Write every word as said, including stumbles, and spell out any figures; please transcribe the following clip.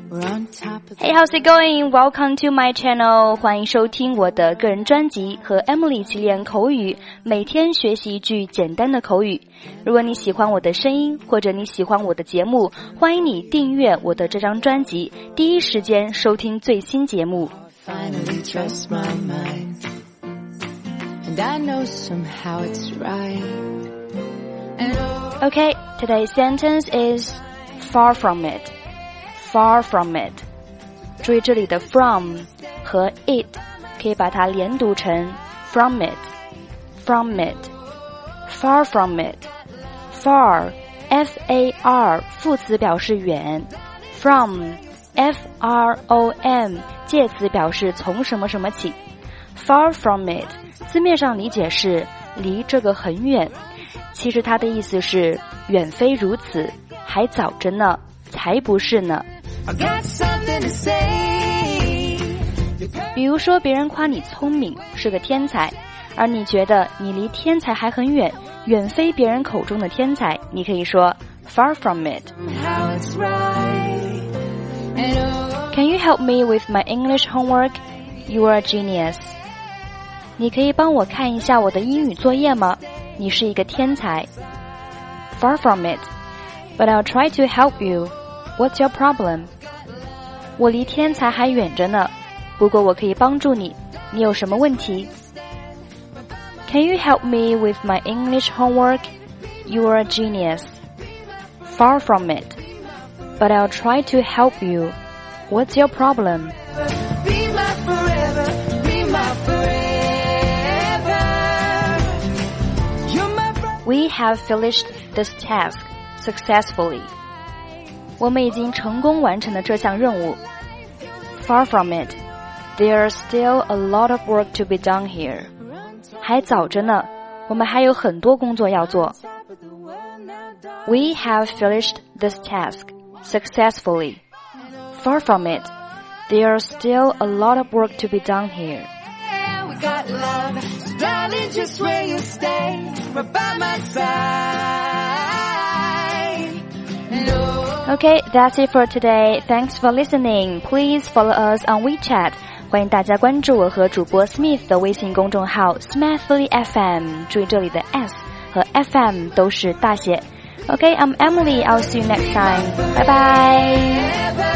Hey, how's it going? Welcome to my channel. 欢迎收听我的个人专辑，和 Emily 一起练口语，每天学习一句简单的口语。如果你喜欢我的声音，或者你喜欢我的节目，欢迎你订阅我的这张专辑，第一时间收听最新节目。 Finally trust my mind, and I know somehow it's right. Okay, today's sentence is far from it. Far from it. 注意这里的 from 和 it 可以把它连读成 from it, from it, far from it. Far, F A R 副词表示远， from, F R O M 介词表示从什么什么起。 Far from it 字面上理解是离这个很远，其实它的意思是远非如此，还早着呢，才不是呢。比如说别人夸你聪明，是个天才，而你觉得你离天才还很远，远非别人口中的天才，你可以说 far from it. Can you help me with my English homework? You are a genius. 你可以帮我看一下我的英语作业吗？你是一个天才。 Far from it. But I'll try to help you. What's your problem? 我离天才还远着呢，不过我可以帮助你，你有什么问题？ Can you help me with my English homework? You are a genius. Far from it. But I'll try to help you. What's your problem? Be my forever, be my forever. You're my brother. We have finished this task successfully. 我们已经成功完成了这项任务。 Far from it. There's still a lot of work to be done here. 还早着呢，我们还有很多工作要做。 We have finished this task successfully. Far from it. There's still a lot of work to be done here. Yeah, we got love, so darling, just where you stay, right by my side. No. Okay, that's it for today. Thanks for listening. Please follow us on WeChat. 欢迎大家关注我和主播 Smith 的微信公众号 Smithly F M. 注意这里的 S 和 F M 都是大写。Okay, I'm Emily. I'll see you next time. Bye bye.